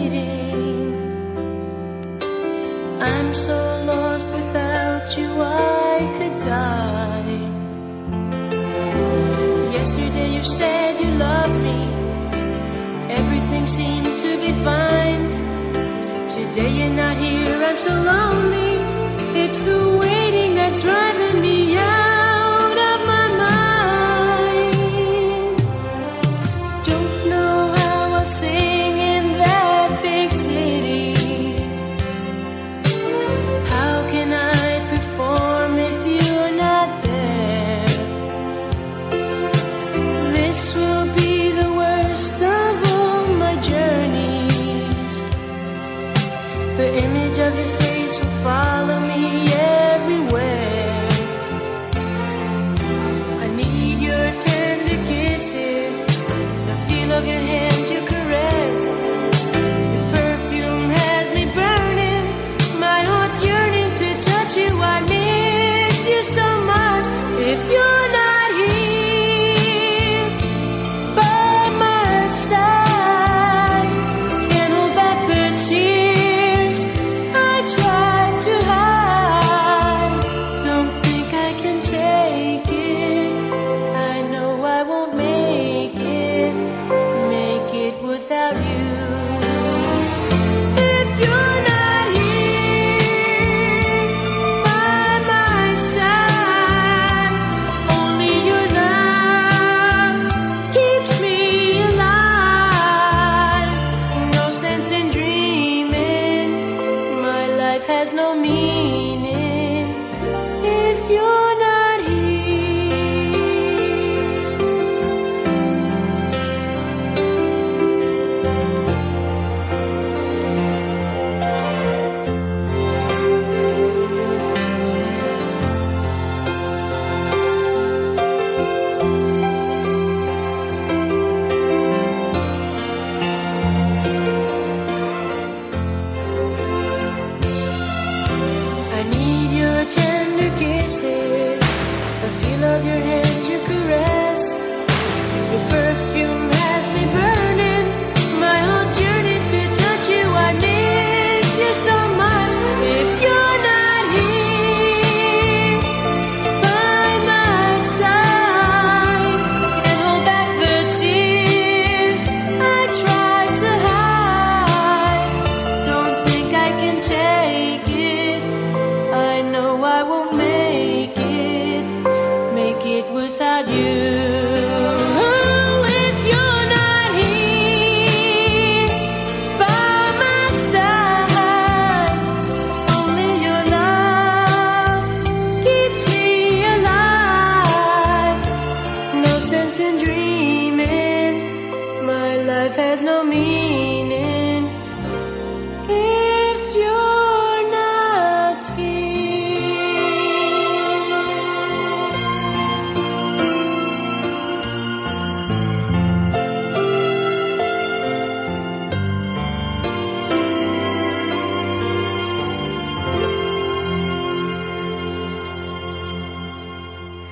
waiting. I'm so lost without you, I could die. Yesterday you said you loved me, everything seemed to be fine. Today you're not here, I'm so lonely. It's the waiting that's driving me out of my mind. Don't know how I'll sing in that big city. How can I perform if you're not there? This will be the worst of all my journeys. The image of your face will follow me everywhere. I need your tender kisses, the feel of your hands, your caress. Your perfume has me burning, my heart's yearning to touch you. I miss you so much. If you're not here by my side, can't hold back the tears I try to hide. Don't think I can take it. I know I won't make it without you. If you're not here by my side, only your love keeps me alive. No sense in dreaming, my life has no meaning